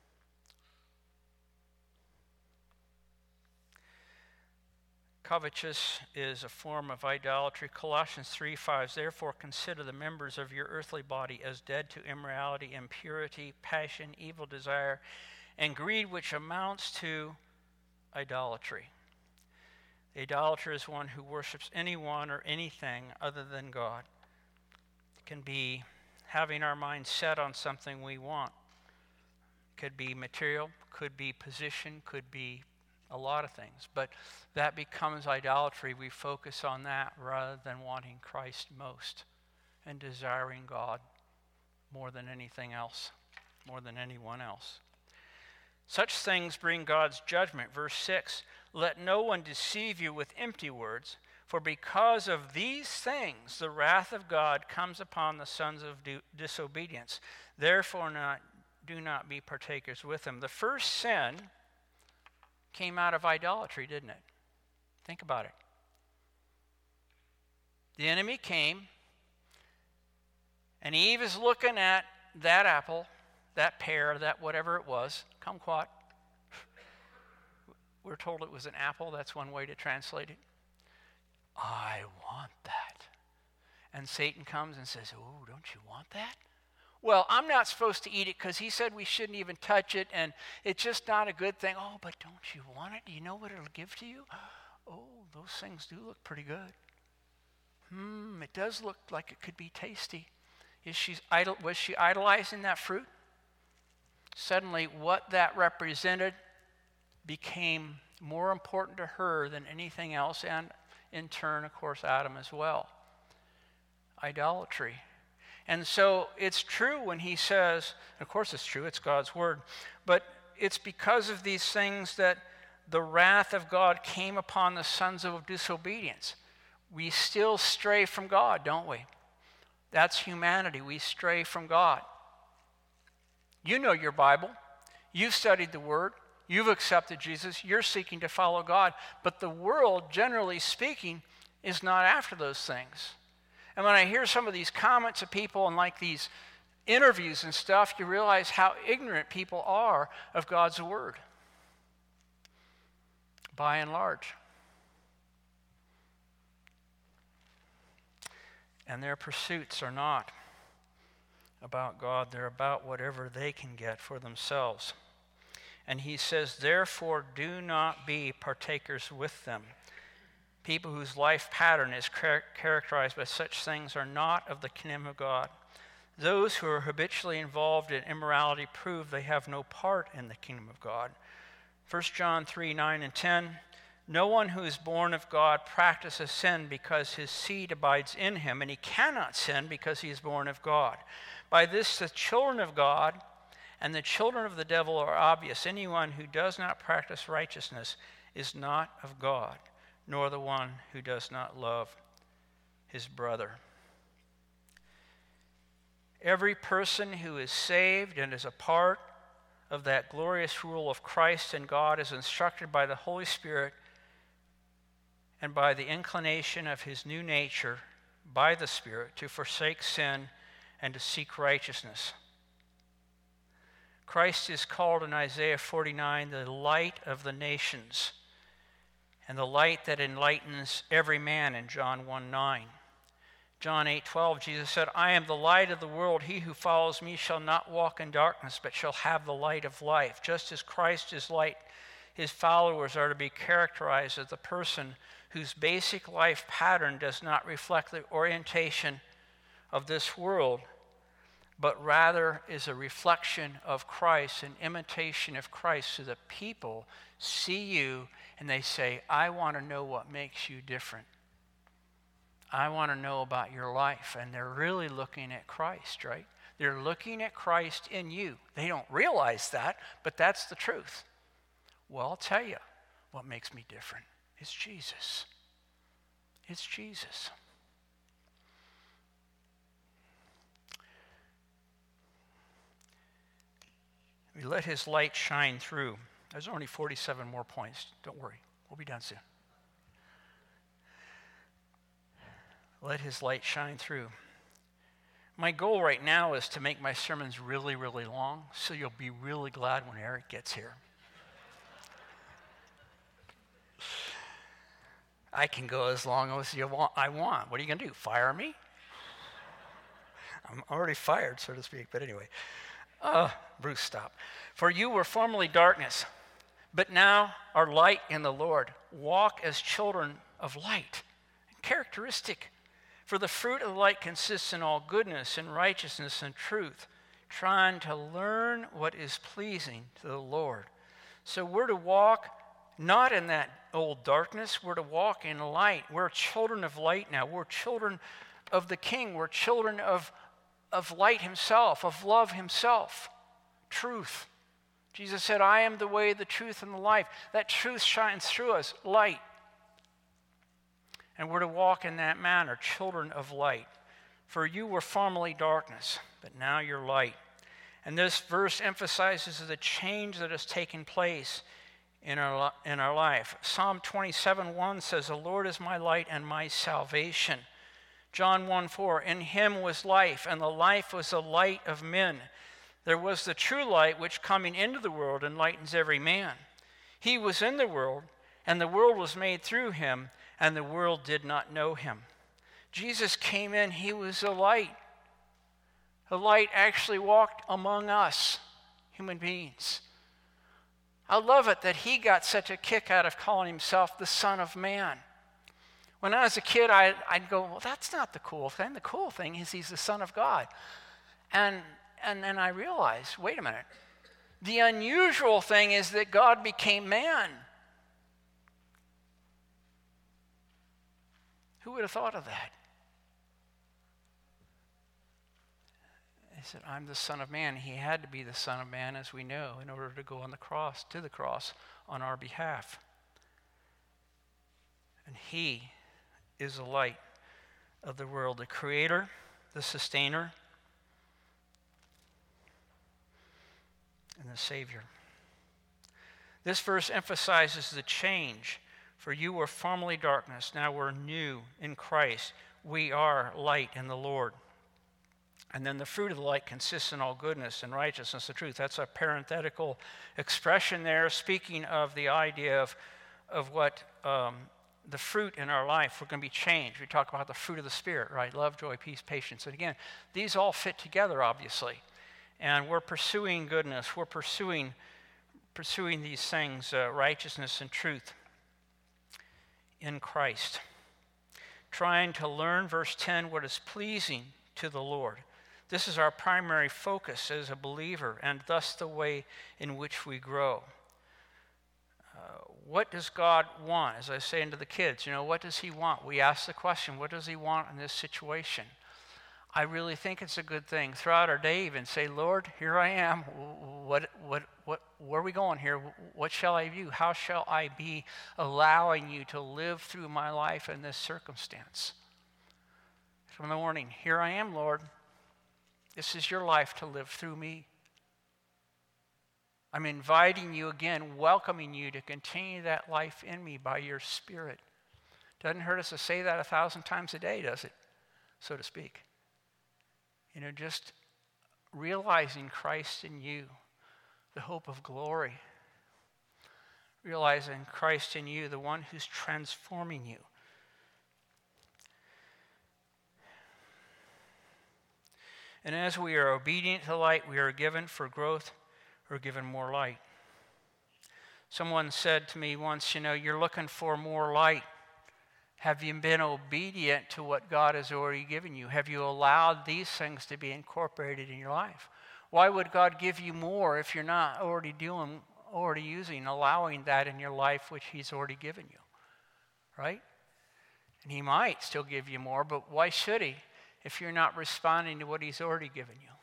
Covetous is a form of idolatry. Colossians 3:5, therefore consider the members of your earthly body as dead to immorality, impurity, passion, evil desire, and greed, which amounts to idolatry. The idolater is one who worships anyone or anything other than God. It can be having our mind set on something we want. It could be material, could be position, could be a lot of things. But that becomes idolatry. We focus on that rather than wanting Christ most and desiring God more than anything else, more than anyone else. Such things bring God's judgment. Verse 6, let no one deceive you with empty words, for because of these things the wrath of God comes upon the sons of disobedience. Therefore do not be partakers with them. The first sin came out of idolatry, didn't it? Think about it. The enemy came, and Eve is looking at that apple, that pear, that whatever it was, kumquat. We're told it was an apple. That's one way to translate it. I want that. And Satan comes and says, oh, don't you want that? Well, I'm not supposed to eat it because he said we shouldn't even touch it, and it's just not a good thing. Oh, but don't you want it? Do you know what it'll give to you? Oh, those things do look pretty good. It does look like it could be tasty. Was she idolizing that fruit? Suddenly, what that represented became more important to her than anything else, and in turn, of course, Adam as well. Idolatry. And so it's true when he says, of course it's true, it's God's word, but it's because of these things that the wrath of God came upon the sons of disobedience. We still stray from God, don't we? That's humanity. We stray from God. You know your Bible. You've studied the word. You've accepted Jesus. You're seeking to follow God. But the world, generally speaking, is not after those things. And when I hear some of these comments of people and like these interviews and stuff, you realize how ignorant people are of God's word, by and large. And their pursuits are not about God. They're about whatever they can get for themselves. And he says, therefore, do not be partakers with them. People whose life pattern is characterized by such things are not of the kingdom of God. Those who are habitually involved in immorality prove they have no part in the kingdom of God. 1 John 3:9 and 10, no one who is born of God practices sin because his seed abides in him, and he cannot sin because he is born of God. By this the children of God and the children of the devil are obvious. Anyone who does not practice righteousness is not of God, nor the one who does not love his brother. Every person who is saved and is a part of that glorious rule of Christ and God is instructed by the Holy Spirit and by the inclination of his new nature by the Spirit to forsake sin and to seek righteousness. Christ is called in Isaiah 49 the light of the nations, and the light that enlightens every man in John 1:9. John 8:12, Jesus said, I am the light of the world. He who follows me shall not walk in darkness, but shall have the light of life. Just as Christ is light, his followers are to be characterized as the person whose basic life pattern does not reflect the orientation of this world, but rather is a reflection of Christ, an imitation of Christ, so that people see you and they say, I want to know what makes you different. I want to know about your life. And they're really looking at Christ, right? They're looking at Christ in you. They don't realize that, but that's the truth. Well, I'll tell you what makes me different. It's Jesus. It's Jesus. We let his light shine through. There's only 47 more points. Don't worry. We'll be done soon. Let his light shine through. My goal right now is to make my sermons really, really long, so you'll be really glad when Eric gets here. I can go as long as I want. What are you going to do, fire me? I'm already fired, so to speak, but anyway. Bruce, stop. For you were formerly darkness, but now are light in the Lord. Walk as children of light. Characteristic. For the fruit of the light consists in all goodness and righteousness and truth, trying to learn what is pleasing to the Lord. So we're to walk not in that old darkness, we're to walk in light. We're children of light now. We're children of the King. We're children of light himself, of love himself, truth. Jesus said, I am the way, the truth, and the life. That truth shines through us, light. And we're to walk in that manner, children of light. For you were formerly darkness, but now you're light. And this verse emphasizes the change that has taken place in our life. Psalm 27:1 says, the Lord is my light and my salvation. John 1:4, in him was life, and the life was the light of men. There was the true light which coming into the world enlightens every man. He was in the world, and the world was made through him, and the world did not know him. Jesus came in, he was the light. The light actually walked among us, human beings. I love it that he got such a kick out of calling himself the Son of Man. When I was a kid, I'd go, well, that's not the cool thing. The cool thing is he's the Son of God. And then I realized, wait a minute. The unusual thing is that God became man. Who would have thought of that? He said, I'm the Son of Man. He had to be the Son of Man, as we know, in order to go on the cross, to the cross, on our behalf. And he is the light of the world, the creator, the sustainer, and the Savior. This verse emphasizes the change. For you were formerly darkness, now we're new in Christ. We are light in the Lord. And then the fruit of the light consists in all goodness and righteousness and truth. That's a parenthetical expression there, speaking of the idea of what the fruit in our life, we're going to be changed. We talk about the fruit of the Spirit, right? Love, joy, peace, patience. And again, these all fit together, obviously. And we're pursuing goodness. We're pursuing these things, righteousness and truth in Christ. Trying to learn, verse 10, what is pleasing to the Lord. This is our primary focus as a believer, and thus the way in which we grow. What does God want? As I was saying to the kids, what does he want? We ask the question, what does he want in this situation? I really think it's a good thing throughout our day even say, Lord, here I am. Where are we going here? What shall I view? How shall I be allowing you to live through my life in this circumstance? From the morning, here I am, Lord. This is your life to live through me. I'm inviting you again, welcoming you to continue that life in me by your Spirit. Doesn't hurt us to say that 1,000 times a day, does it? So to speak. Just realizing Christ in you, the hope of glory. Realizing Christ in you, the one who's transforming you. And as we are obedient to the light, we are given for growth, or given more light. Someone said to me once, you're looking for more light. Have you been obedient to what God has already given you? Have you allowed these things to be incorporated in your life? Why would God give you more if you're not already allowing that in your life which he's already given you? Right? And he might still give you more, but why should he if you're not responding to what he's already given you?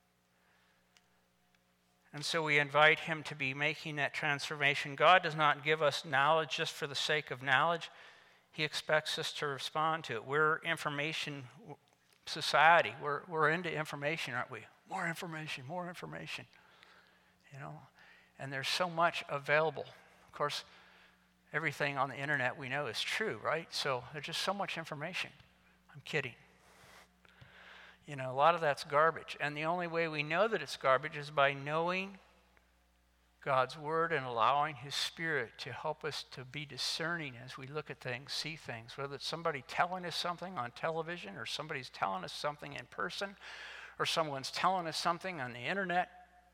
And so we invite him to be making that transformation. God does not give us knowledge just for the sake of knowledge. He expects us to respond to it. We're information society. We're into information, aren't we? More information, more information. you know. And there's so much available. Of course, everything on the internet we know is true, right? So there's just so much information. I'm kidding. You know, a lot of that's garbage. And the only way we know that it's garbage is by knowing God's word and allowing his Spirit to help us to be discerning as we look at things, see things, whether it's somebody telling us something on television or somebody's telling us something in person or someone's telling us something on the internet.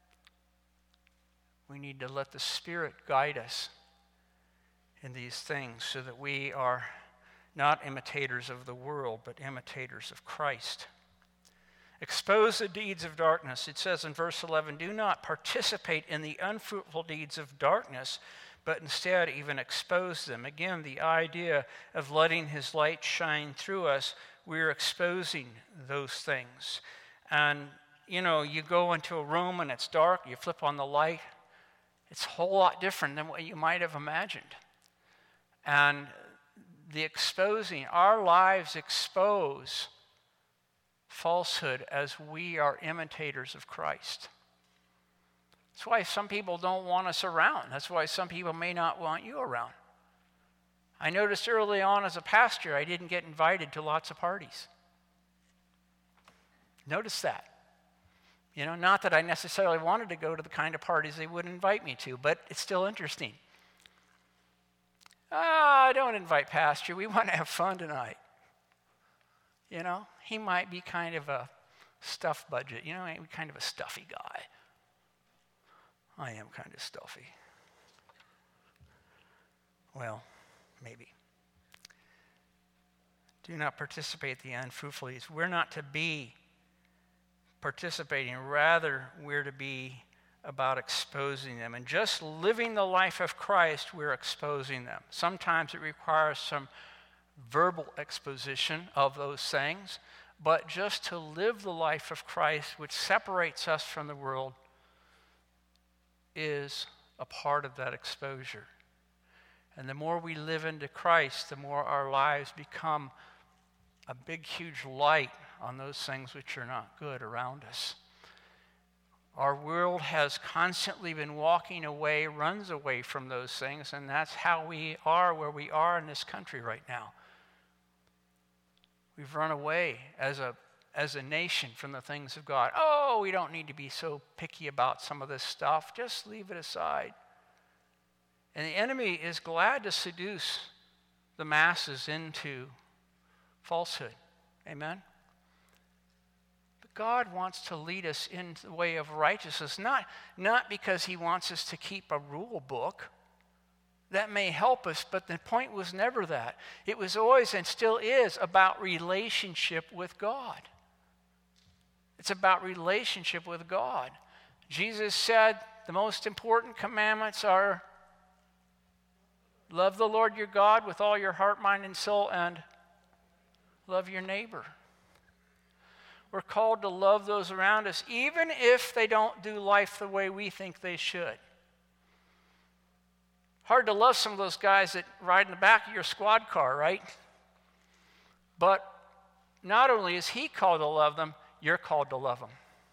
We need to let the Spirit guide us in these things so that we are not imitators of the world, but imitators of Christ. Expose the deeds of darkness. It says in verse 11, do not participate in the unfruitful deeds of darkness, but instead even expose them. Again, the idea of letting his light shine through us, we're exposing those things. And, you know, you go into a room and it's dark, you flip on the light, it's a whole lot different than what you might have imagined. And the exposing, our lives expose falsehood as we are imitators of Christ. That's why some people don't want us around. That's why some people may not want you around. I noticed early on as a pastor, I didn't get invited to lots of parties. Notice that. You know, not that I necessarily wanted to go to the kind of parties they would invite me to, but it's still interesting. Don't invite Pastor. We want to have fun tonight. You know, he might be kind of a stuff budget. You know, kind of a stuffy guy. I am kind of stuffy. Well, maybe. Do not participate in the unfruitful deeds. We're not to be participating. Rather, we're to be about exposing them. And just living the life of Christ, we're exposing them. Sometimes it requires some verbal exposition of those things, but just to live the life of Christ, which separates us from the world, is a part of that exposure. And the more we live into Christ, the more our lives become a big, huge light on those things which are not good around us. Our world has constantly been walking away, runs away from those things, and that's how we are where we are in this country right now. We've run away as a nation from the things of God. Oh, we don't need to be so picky about some of this stuff. Just leave it aside. And the enemy is glad to seduce the masses into falsehood. Amen? But God wants to lead us in the way of righteousness, not because he wants us to keep a rule book. That may help us, but the point was never that. It was always and still is about relationship with God. It's about relationship with God. Jesus said the most important commandments are love the Lord your God with all your heart, mind, and soul, and love your neighbor. We're called to love those around us, even if they don't do life the way we think they should. Hard to love some of those guys that ride in the back of your squad car, right? But not only is he called to love them, you're called to love them.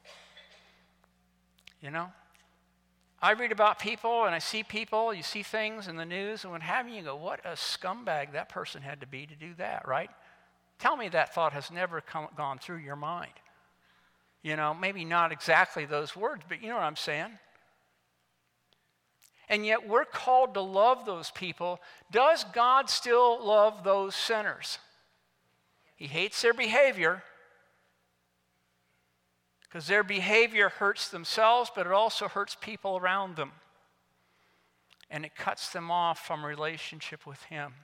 You know? I read about people and I see people, you see things in the news and what have you, you go, what a scumbag that person had to be to do that, right? Tell me that thought has never gone through your mind. You know, maybe not exactly those words, but you know what I'm saying? And yet we're called to love those people. Does God still love those sinners? He hates their behavior because their behavior hurts themselves, but it also hurts people around them. And it cuts them off from relationship with him.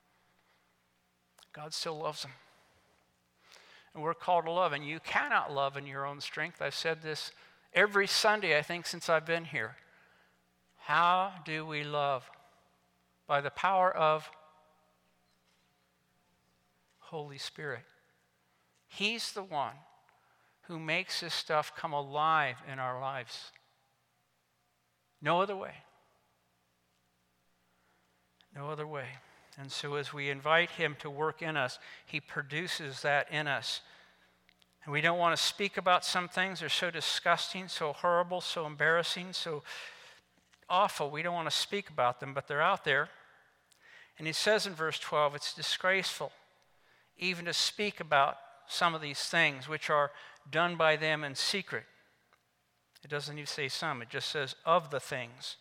God still loves them. And we're called to love. And you cannot love in your own strength. I've said this every Sunday, I think, since I've been here. How do we love? By the power of Holy Spirit. He's the one who makes this stuff come alive in our lives. No other way. No other way. And so as we invite him to work in us, he produces that in us. And we don't want to speak about some things. They're so disgusting, so horrible, so embarrassing, so awful. We don't want to speak about them, but they're out there. And he says in verse 12, it's disgraceful even to speak about some of these things which are done by them in secret. It doesn't even say some, it just says of the things.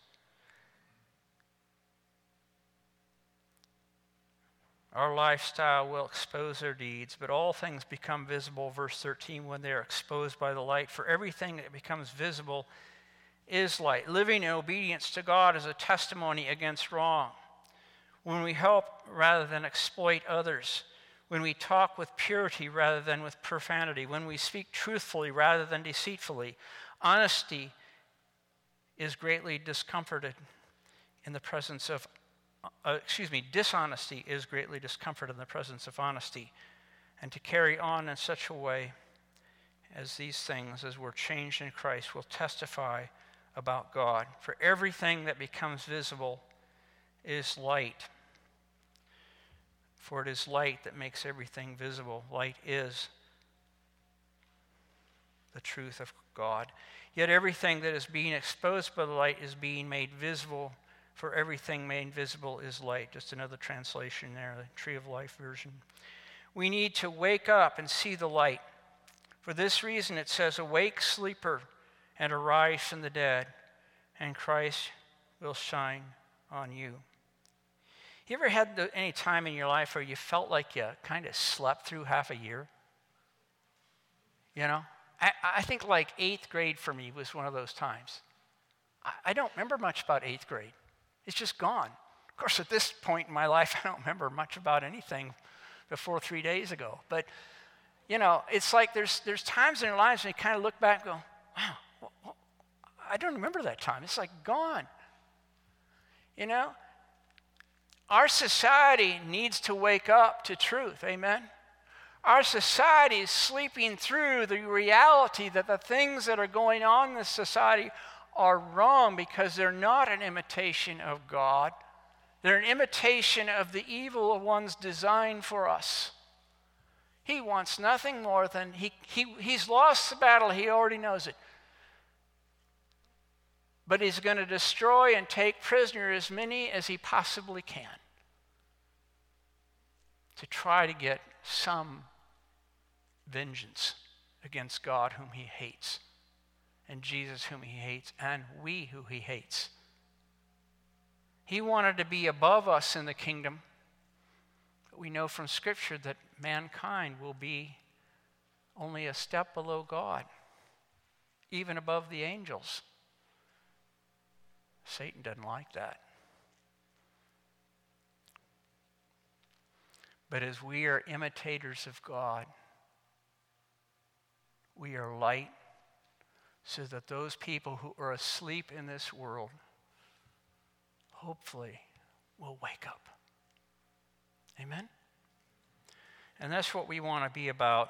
Our lifestyle will expose their deeds, but all things become visible, verse 13, when they are exposed by the light. For everything that becomes visible is light. Living in obedience to God is a testimony against wrong. When we help rather than exploit others, when we talk with purity rather than with profanity, when we speak truthfully rather than deceitfully, dishonesty is greatly discomforted in the presence of honesty. And to carry on in such a way as these things, as we're changed in Christ, will testify about God. For everything that becomes visible is light. For it is light that makes everything visible. Light is the truth of God. Yet everything that is being exposed by the light is being made visible. For everything made visible is light. Just another translation there, the Tree of Life version. We need to wake up and see the light. For this reason it says, awake, sleeper, and arise from the dead, and Christ will shine on you. You ever had any time in your life where you felt like you kind of slept through half a year? You know? I think like 8th grade for me was one of those times. I don't remember much about 8th grade. It's just gone. Of course, at this point in my life, I don't remember much about anything before 3 days ago. But, you know, it's like there's times in our lives when you kind of look back and go, wow, well, I don't remember that time. It's like gone. You know? Our society needs to wake up to truth, amen? Our society is sleeping through the reality that the things that are going on in this society are wrong because they're not an imitation of God. They're an imitation of the evil one's design for us. He wants nothing more than, he's lost the battle, he already knows it. But he's going to destroy and take prisoner as many as he possibly can to try to get some vengeance against God whom he hates, and Jesus whom he hates, and we who he hates. He wanted to be above us in the kingdom, but we know from Scripture that mankind will be only a step below God, even above the angels. Satan doesn't like that. But as we are imitators of God, we are light so that those people who are asleep in this world hopefully will wake up. Amen? And that's what we want to be about.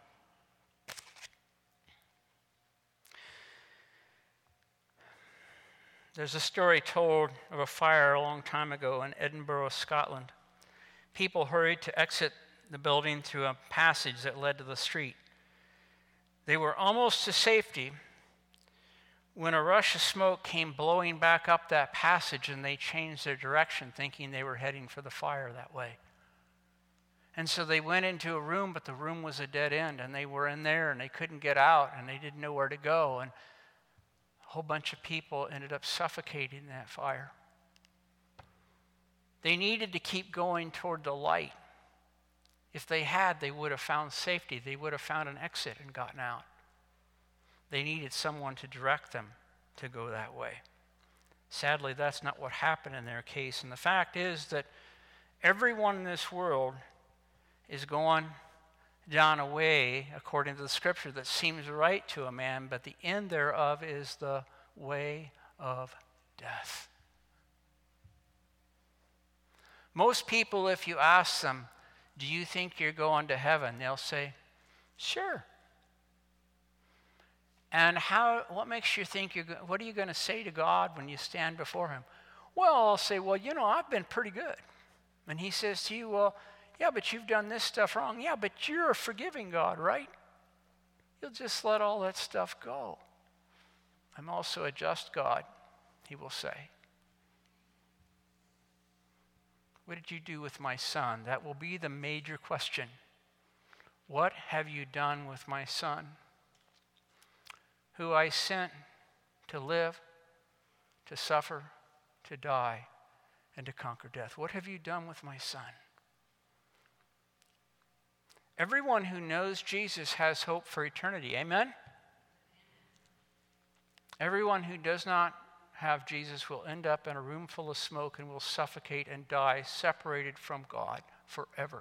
There's a story told of a fire a long time ago in Edinburgh, Scotland. People hurried to exit the building through a passage that led to the street. They were almost to safety when a rush of smoke came blowing back up that passage, and they changed their direction, thinking they were heading for the fire that way. And so they went into a room, but the room was a dead end, and they were in there, and they couldn't get out, and they didn't know where to go. And a whole bunch of people ended up suffocating in that fire. They needed to keep going toward the light. If they had, they would have found safety. They would have found an exit and gotten out. They needed someone to direct them to go that way. Sadly, that's not what happened in their case. And the fact is that everyone in this world is going down a way, according to the Scripture, that seems right to a man, but the end thereof is the way of death. Most people, if you ask them, do you think you're going to heaven? They'll say, sure. And what makes you think what are you going to say to God when you stand before him? Well, I'll say, well, you know, I've been pretty good. And he says to you, well, yeah, but you've done this stuff wrong. Yeah, but you're a forgiving God, right? you'll just let all that stuff go. I'm also a just God, he will say. What did you do with my son? That will be the major question. What have you done with my son, who I sent to live, to suffer, to die, and to conquer death? What have you done with my son? Everyone who knows Jesus has hope for eternity. Amen? Everyone who does not have Jesus will end up in a room full of smoke and will suffocate and die separated from God forever.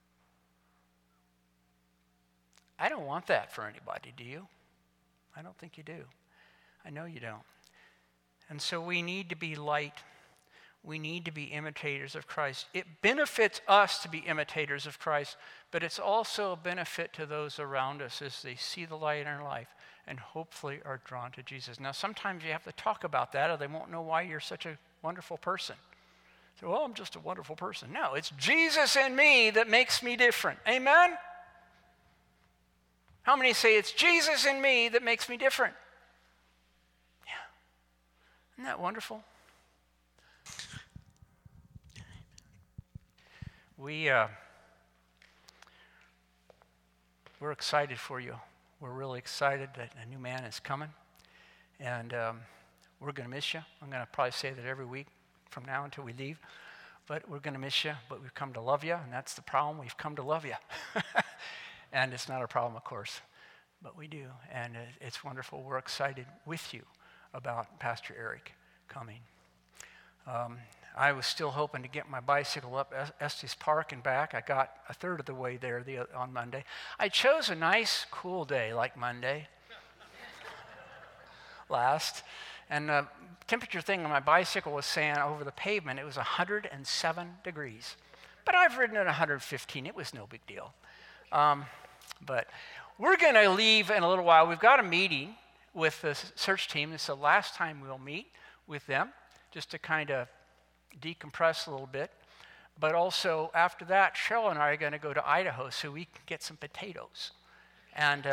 I don't want that for anybody, do you? I don't think you do. I know you don't. And so we need to be light. We need to be imitators of Christ. It benefits us to be imitators of Christ, but it's also a benefit to those around us as they see the light in our life and hopefully are drawn to Jesus. Now, sometimes you have to talk about that or they won't know why you're such a wonderful person. So, well, I'm just a wonderful person. No, it's Jesus in me that makes me different. Amen? How many say it's Jesus in me that makes me different? Yeah. Isn't that wonderful? We're excited for you. We're really excited that a new man is coming. And we're going to miss you. I'm going to probably say that every week from now until we leave. But we're going to miss you, but we've come to love you, and that's the problem. We've come to love you. And it's not a problem, of course, but we do. And it's wonderful. We're excited with you about Pastor Eric coming. I was still hoping to get my bicycle up Estes Park and back. I got a third of the way there on Monday. I chose a nice, cool day like Monday last. And the temperature thing on my bicycle was saying over the pavement it was 107 degrees. But I've ridden at 115. It was no big deal. But we're going to leave in a little while. We've got a meeting with the search team. This is the last time we'll meet with them, just to kind of decompress a little bit. But also after that, Cheryl and I are going to go to Idaho so we can get some potatoes. And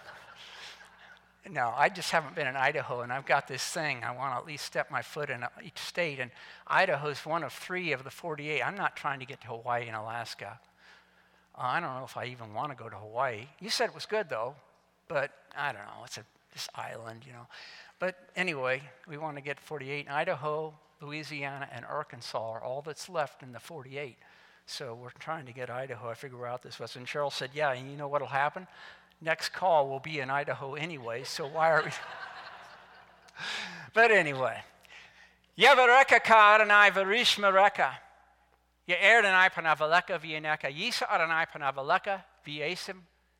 no, I just haven't been in Idaho, and I've got this thing. I want to at least step my foot in each state. And Idaho is one of 3 of the 48. I'm not trying to get to Hawaii and Alaska. I don't know if I even want to go to Hawaii. You said it was good, though, but I don't know. It's this island, you know. But anyway, we want to get 48. Idaho, Louisiana, and Arkansas are all that's left in the 48. So we're trying to get Idaho. I figure out this was. And Cheryl said, yeah, and you know what will happen? Next call will be in Idaho anyway, so why are we... But anyway. Yavareka ka Adonai varishma reka. Ye Adonai panavaleka vieneka. Yisa Adonai panavaleka viesem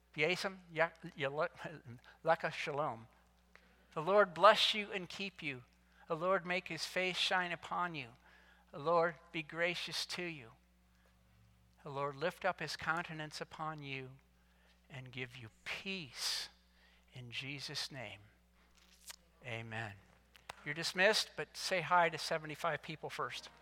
leka shalom. The Lord bless you and keep you. The Lord make his face shine upon you. The Lord be gracious to you. The Lord lift up his countenance upon you and give you peace in Jesus' name. Amen. You're dismissed, but say hi to 75 people first.